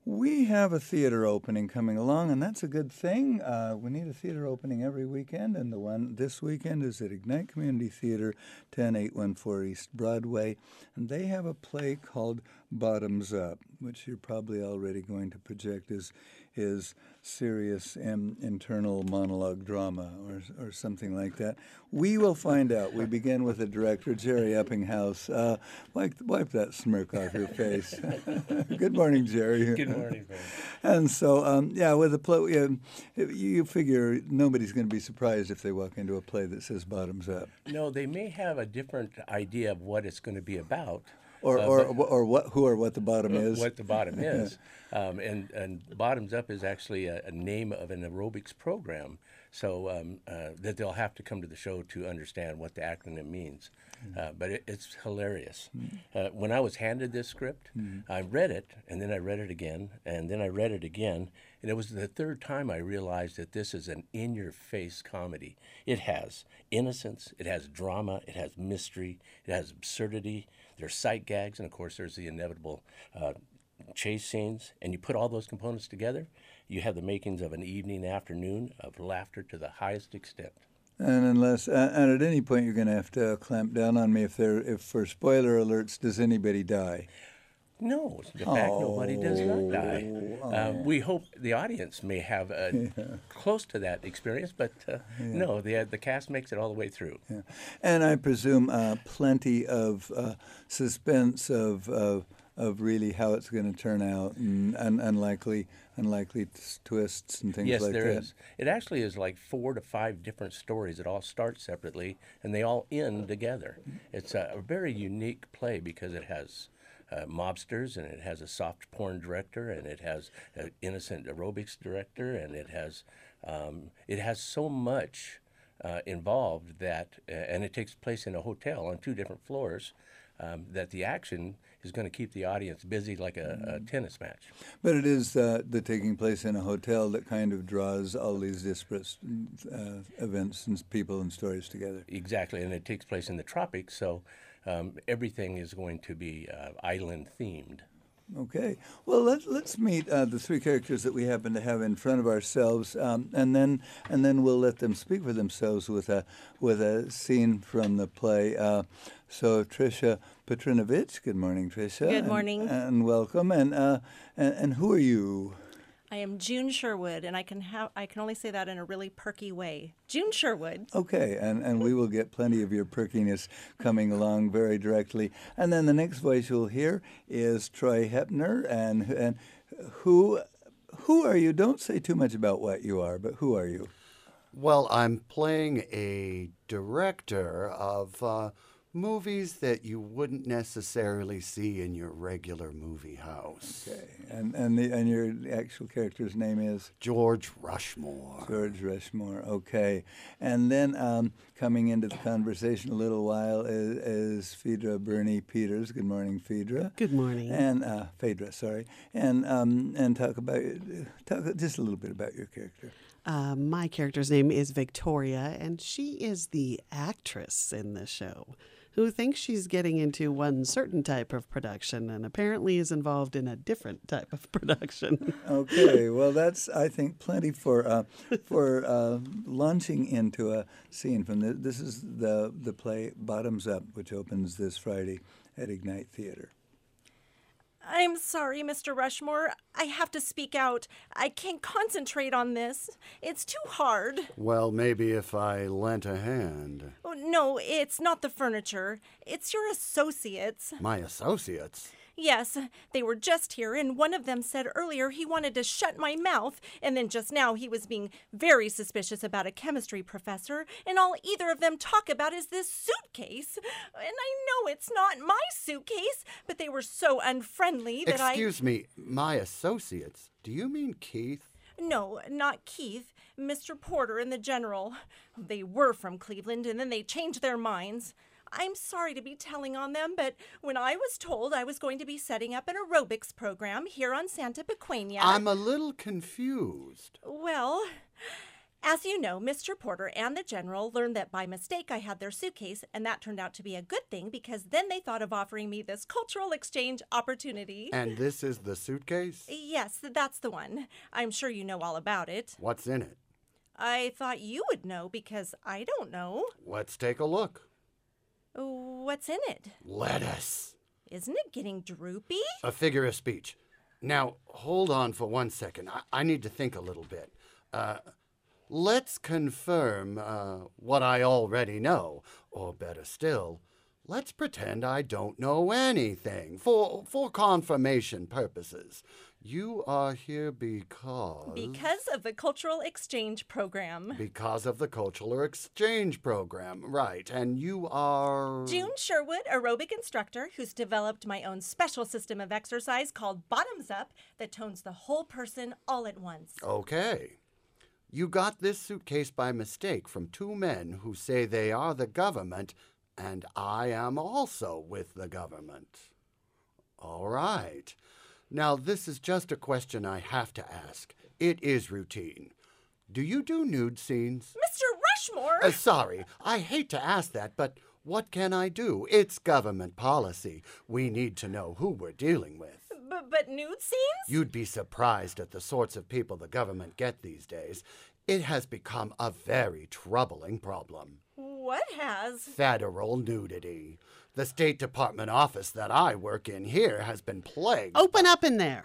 We have a theater opening coming along, and that's a good thing. We need a theater opening every weekend, and the one this weekend is at Ignite Community Theater, 10814 East Broadway, and they have a play called Bottoms Up, which you're probably already going to project is serious internal monologue drama or something like that. We will find out. We begin with the director, Jerry Eppinghaus. Wipe that smirk off your face. Good morning, Jerry. Good morning, Frank. And so, with a play, you figure nobody's going to be surprised if they walk into a play that says Bottoms Up. No, they may have a different idea of what it's going to be about. Or what the bottom is. What the bottom is. And Bottoms Up is actually a name of an aerobics program, so that they'll have to come to the show to understand what the acronym means. But it's hilarious. When I was handed this script, I read it, and then I read it again, and then I read it again, and it was the third time I realized that this is an in-your-face comedy. It has innocence, it has drama, it has mystery, it has absurdity, there's sight gags, and of course there's the inevitable chase scenes, and you put all those components together, you have the makings of an evening, afternoon of laughter to the highest extent. And at any point you're going to have to clamp down on me if for spoiler alerts, does anybody die? No, in fact, nobody does not die. We hope the audience may have close to that experience, but no, the cast makes it all the way through. Yeah. And I presume plenty of suspense of really how it's going to turn out and unlikely twists and things like that. Yes, there is. It actually is like 4 to 5 different stories that all start separately and they all end together. It's a very unique play because it has mobsters, and it has a soft porn director, and it has an innocent aerobics director, and it has so much involved that, and it takes place in a hotel on 2 different floors, that the action is going to keep the audience busy like a tennis match. But it is the taking place in a hotel that kind of draws all these disparate events and people and stories together. Exactly, and it takes place in the tropics, so everything is going to be island themed. Okay. Well, let's meet the 3 characters that we happen to have in front of ourselves, and then we'll let them speak for themselves with a scene from the play. So, Tricia Petrinovich. Good morning, Tricia. Good morning. And welcome. And who are you? I am June Sherwood, and I can only say that in a really perky way. June Sherwood. Okay, and we will get plenty of your perkiness coming along very directly. And then the next voice you'll hear is Troy Hepner, and who are you? Don't say too much about what you are, but who are you? Well, I'm playing a director of movies that you wouldn't necessarily see in your regular movie house. Okay, and your actual character's name is? George Rushmore. George Rushmore, okay. And then coming into the conversation a little while is Phaedra Bernie Peters. Good morning, Phaedra. Good morning. And Phaedra, sorry. And talk just a little bit about your character. My character's name is Victoria, and she is the actress in the show who thinks she's getting into one certain type of production and apparently is involved in a different type of production. Okay, well, that's, I think, plenty for launching into a scene from this. This is the play Bottoms Up, which opens this Friday at Ignite Theater. I'm sorry, Mr. Rushmore. I have to speak out. I can't concentrate on this. It's too hard. Well, maybe if I lent a hand. Oh, no, it's not the furniture. It's your associates. My associates? Yes, they were just here, and one of them said earlier he wanted to shut my mouth, and then just now he was being very suspicious about a chemistry professor, and all either of them talk about is this suitcase. And I know it's not my suitcase, but they were so unfriendly that Excuse me, my associates? Do you mean Keith? No, not Keith. Mr. Porter and the General. They were from Cleveland, and then they changed their minds. I'm sorry to be telling on them, but when I was told I was going to be setting up an aerobics program here on Santa Pequeña... I'm a little confused. Well, As you know, Mr. Porter and the General learned that by mistake I had their suitcase, and that turned out to be a good thing because then they thought of offering me this cultural exchange opportunity. And this is the suitcase? Yes, that's the one. I'm sure you know all about it. What's in it? I thought you would know because I don't know. Let's take a look. What's in it? Lettuce. Isn't it getting droopy? A figure of speech. Now, hold on for 1 second. I need to think a little bit. Let's confirm what I already know. Or better still, let's pretend I don't know anything for confirmation purposes. You are here because... Because of the cultural exchange program. Because of the cultural exchange program, right. And you are... June Sherwood, aerobic instructor who's developed my own special system of exercise called Bottoms Up that tones the whole person all at once. Okay. You got this suitcase by mistake from two men who say they are the government, and I am also with the government. All right. Now, this is just a question I have to ask. It is routine. Do you do nude scenes? Mr. Rushmore! Sorry, I hate to ask that, but what can I do? It's government policy. We need to know who we're dealing with. But nude scenes? You'd be surprised at the sorts of people the government get these days. It has become a very troubling problem. What has? Federal nudity. The State Department office that I work in here has been plagued. Open up in there.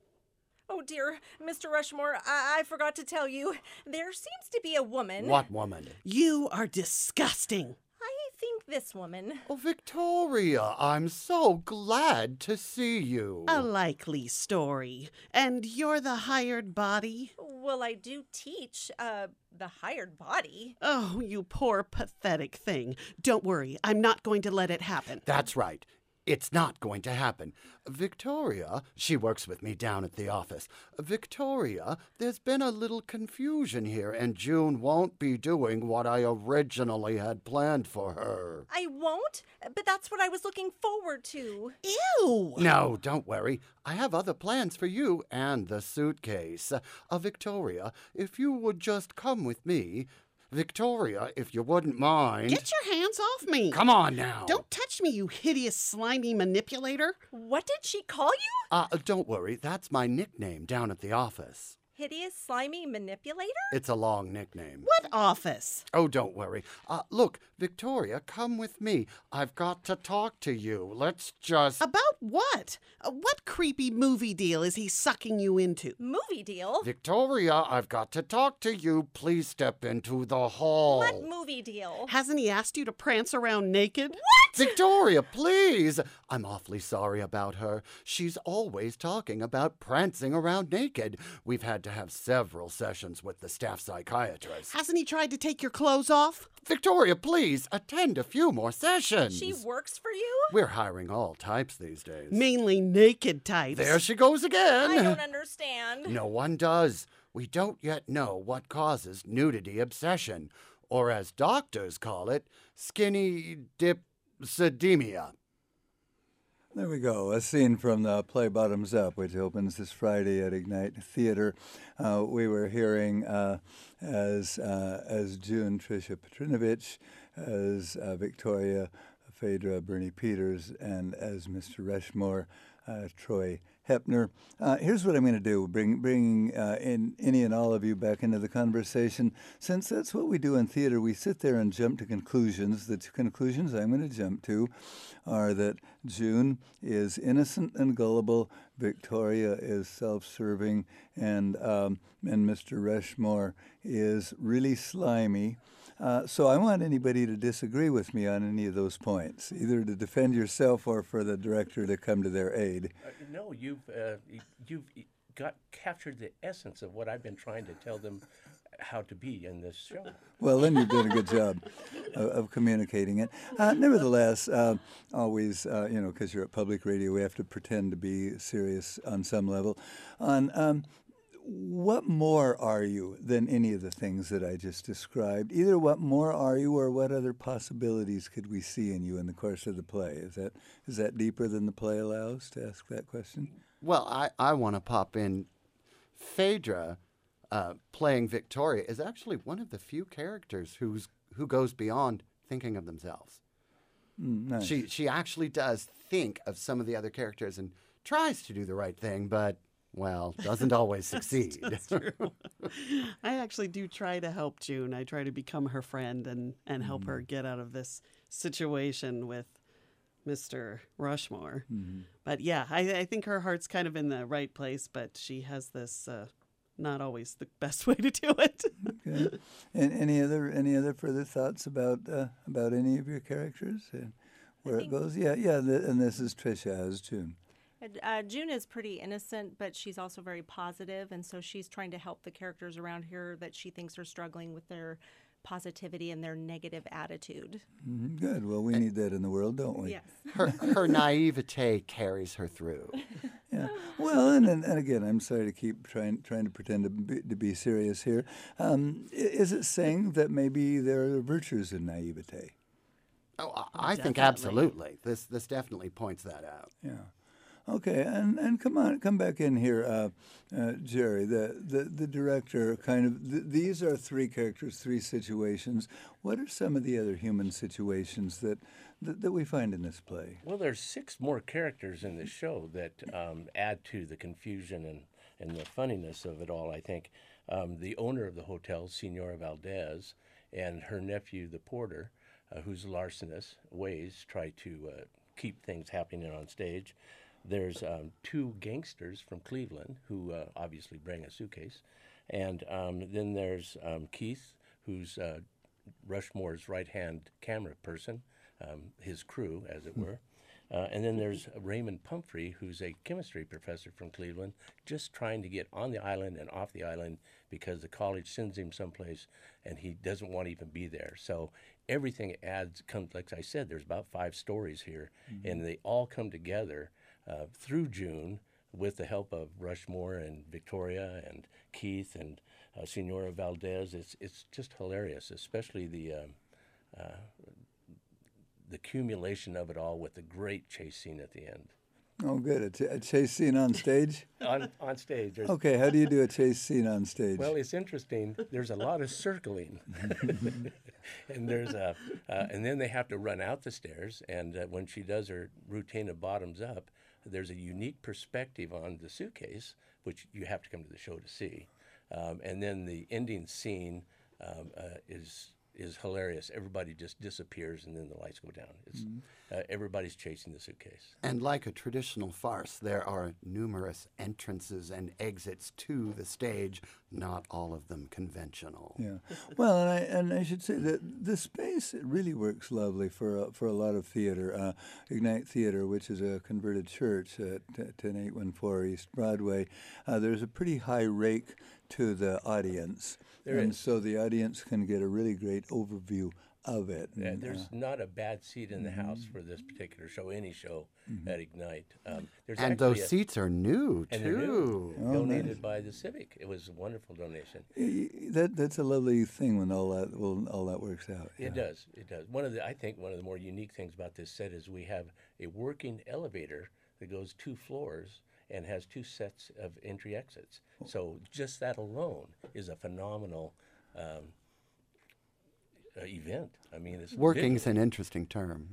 Oh dear, Mr. Rushmore, I forgot to tell you. There seems to be a woman. What woman? You are disgusting. I think this woman. Oh, Victoria, I'm so glad to see you. A likely story. And you're the hired body? Well, I do teach, the hired body. Oh, you poor, pathetic thing. Don't worry, I'm not going to let it happen. That's right. It's not going to happen. Victoria, she works with me down at the office. Victoria, there's been a little confusion here, and June won't be doing what I originally had planned for her. I won't, but that's what I was looking forward to. Ew! No, don't worry. I have other plans for you and the suitcase. Victoria, if you would just come with me. Victoria, if you wouldn't mind. Get your hands off me! Come on now. Don't touch me, you hideous, slimy manipulator! What did she call you? Don't worry. That's my nickname down at the office. Hideous, slimy manipulator? It's a long nickname. What office? Oh, don't worry. Look, Victoria, come with me. I've got to talk to you. Let's just... About what? What creepy movie deal is he sucking you into? Movie deal? Victoria, I've got to talk to you. Please step into the hall. What movie deal? Hasn't he asked you to prance around naked? What? Victoria, please! I'm awfully sorry about her. She's always talking about prancing around naked. We've had to have several sessions with the staff psychiatrist. Hasn't he tried to take your clothes off? Victoria, please, attend a few more sessions. She works for you? We're hiring all types these days. Mainly naked types. There she goes again. I don't understand. No one does. We don't yet know what causes nudity obsession, or as doctors call it, skinny dipsodemia. There we go. A scene from the play Bottoms Up, which opens this Friday at Ignite Theater. We were hearing as June Tricia Petrinovich, as Victoria Phaedra Bernie Peters, and as Mr. Rushmore Troy Hepner. Here's what I'm going to do, bringing in any and all of you back into the conversation. Since that's what we do in theater, we sit there and jump to conclusions. The two conclusions I'm going to jump to are that June is innocent and gullible, Victoria is self-serving, and Mr. Rushmore is really slimy. So I want anybody to disagree with me on any of those points, either to defend yourself or for the director to come to their aid. No, you've captured the essence of what I've been trying to tell them how to be in this show. Well, then you've done a good job of communicating it. Nevertheless, always, because you're at public radio, we have to pretend to be serious on some level. What more are you than any of the things that I just described? Either what more are you or what other possibilities could we see in you in the course of the play? Is that deeper than the play allows to ask that question? Well, I want to pop in. Phaedra, playing Victoria, is actually one of the few characters who goes beyond thinking of themselves. Nice. She actually does think of some of the other characters and tries to do the right thing, but, well, doesn't always succeed. That's true. I actually do try to help June. I try to become her friend and help her get out of this situation with Mr. Rushmore. But yeah, I think her heart's kind of in the right place, but she has this not always the best way to do it. Okay. And any other further thoughts about any of your characters and where it goes? Yeah. And this is Trisha as June. June is pretty innocent, but she's also very positive, and so she's trying to help the characters around here that she thinks are struggling with their positivity and their negative attitude. Good. Well, we need that in the world, don't we? Yes. Her naivete carries her through. Yeah. Well, and again, I'm sorry to keep trying to pretend to be serious here. Is it saying that maybe there are virtues in naivete? Oh, I think Definitely. absolutely. This definitely points that out. Yeah. Okay, and come back in here, Jerry. The director kind of. These are three characters, three situations. What are some of the other human situations that we find in this play? Well, there's 6 more characters in the show that add to the confusion and the funniness of it all, I think. The owner of the hotel, Senora Valdez, and her nephew, the porter, who's larcenous, ways try to keep things happening on stage. There's 2 gangsters from Cleveland who obviously bring a suitcase. And then there's Keith, who's Rushmore's right-hand camera person, his crew, as it were. And then there's Raymond Pumphrey, who's a chemistry professor from Cleveland, just trying to get on the island and off the island because the college sends him someplace and he doesn't want to even be there. So everything comes, like I said, there's about 5 stories here, and they all come together through June with the help of Rushmore and Victoria and Keith and Senora Valdez. It's just hilarious, especially the accumulation of it all with the great chase scene at the end. Oh, good. A chase scene on stage? On stage. Okay, how do you do a chase scene on stage? Well, it's interesting. There's a lot of circling, and and then they have to run out the stairs. And when she does her routine of bottoms up, there's a unique perspective on the suitcase, which you have to come to the show to see. And then the ending scene is hilarious. Everybody just disappears, and then the lights go down. It's everybody's chasing the suitcase. And like a traditional farce, there are numerous entrances and exits to the stage, not all of them conventional. Yeah. Well, and I should say that the space really works lovely for a lot of theater. Ignite Theater, which is a converted church at 10814 East Broadway, there's a pretty high rake to the audience. There and is. so the audience can get a really great overview of it. Yeah, And, there's not a bad seat in the house for this particular show, any show at Ignite. There's And actually those seats are new, and too. they're new, Oh, donated nice. by the Civic. It was a wonderful donation. that's a lovely thing when all that works out. It does. It does. I think one of the more unique things about this set is we have a working elevator that goes 2 floors and has 2 sets of entry exits. So just that alone is a phenomenal event. I mean, it's Working's an interesting term.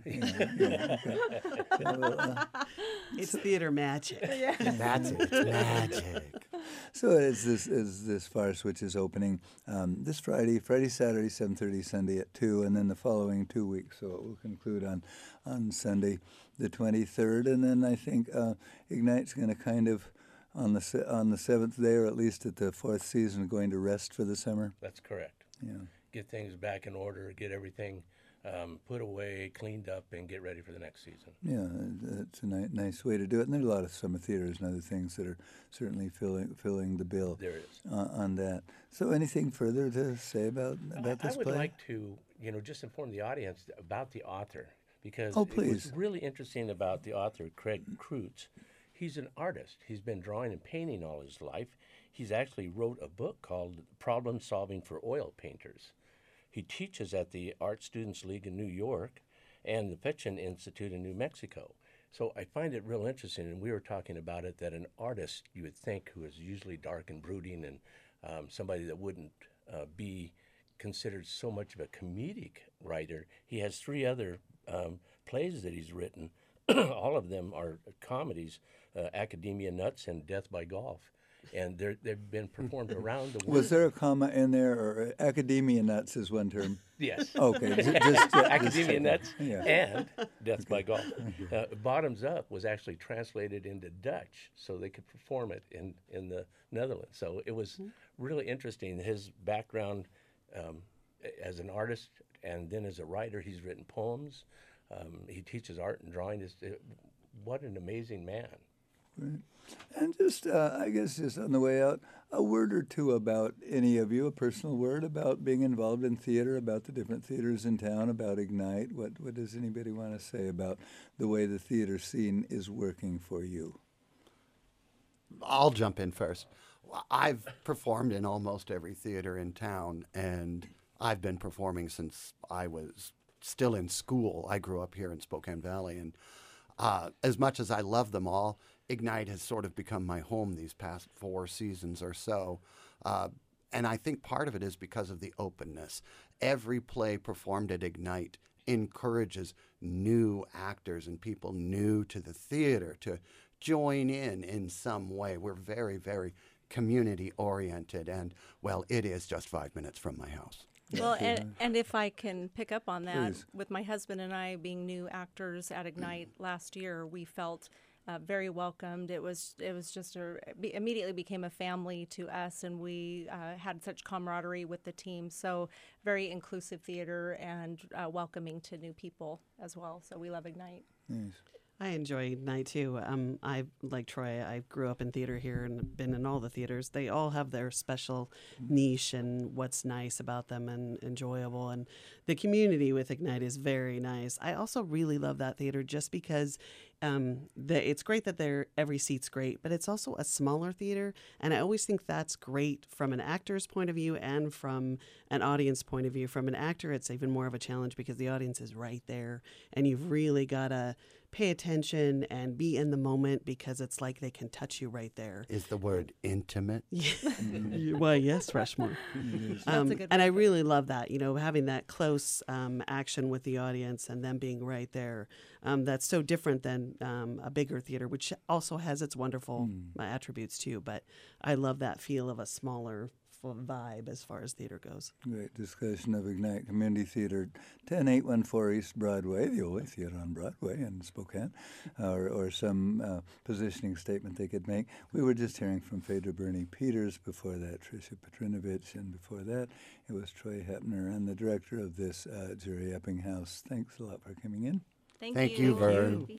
It's theater magic. That's it. It's magic. So it's this farce which is opening this Friday, Saturday, 7:30, Sunday at 2, and then the following 2 weeks. So it will conclude on Sunday, the 23rd, and then I think Ignite's going to kind of on the 7th day, or at least at the 4th season, going to rest for the summer. That's correct. Yeah. Get things back in order, get everything put away, cleaned up, and get ready for the next season. Yeah, it's a nice way to do it. And there are a lot of summer theaters and other things that are certainly filling the bill There is. on that. So anything further to say about I this would play? like to, just inform the audience about the author, because Oh, it please. was really interesting about the author, Craig Kreutz. He's an artist. He's been drawing and painting all his life. He's actually wrote a book called Problem Solving for Oil Painters. He teaches at the Art Students League in New York and the Fetchin Institute in New Mexico. So I find it real interesting, and we were talking about it, that an artist, you would think, who is usually dark and brooding and somebody that wouldn't be considered so much of a comedic writer. He has 3 other plays that he's written. All of them are comedies, Academia Nuts and Death by Golf. And they've been performed around the world. Was there a comma in there, or academia nuts is one term? Yes. Okay, Academia Nuts Yeah. and Death by Golf. Bottoms Up was actually translated into Dutch so they could perform it in the Netherlands. So it was really interesting. His background as an artist and then as a writer, he's written poems. He teaches art and drawing. What an amazing man. Right. And just, I guess, just on the way out, a word or two about any of you, a personal word about being involved in theater, about the different theaters in town, about Ignite. What does anybody want to say about the way the theater scene is working for you? I'll jump in first. I've performed in almost every theater in town, and I've been performing since I was still in school. I grew up here in Spokane Valley, and as much as I love them all, Ignite has sort of become my home these past 4 seasons or so. And I think part of it is because of the openness. Every play performed at Ignite encourages new actors and people new to the theater to join in some way. We're very, very community oriented, and well, it is just 5 minutes from my house. Well, and if I can pick up on that, Please. with my husband and I being new actors at Ignite last year, we felt very welcomed. It was just immediately became a family to us, and we had such camaraderie with the team. So very inclusive theater and welcoming to new people as well. So we love Ignite. Nice. I enjoy Ignite too. I like Troy. I grew up in theater here and been in all the theaters. They all have their special niche and what's nice about them and enjoyable. And the community with Ignite is very nice. I also really love that theater just because it's great that every seat's great, but it's also a smaller theater. And I always think that's great from an actor's point of view and from an audience point of view. From an actor, it's even more of a challenge because the audience is right there, and you've really got to pay attention and be in the moment because it's like they can touch you right there. Is the word intimate? Well, yes, Rushmore. That's a good and I word. really love that, having that close action with the audience and them being right there. That's so different than a bigger theater, which also has its wonderful attributes too. But I love that feel of a smaller vibe as far as theater goes. Great discussion of Ignite Community Theater, 10814 East Broadway, the only theater on Broadway in Spokane, or some positioning statement they could make. We were just hearing from Phaedra Bernie Peters, before that Tricia Petrinovich, and before that it was Troy Hepner, and the director of this, Jerry Eppinghaus. Thanks a lot for coming in. Thank you, Vern.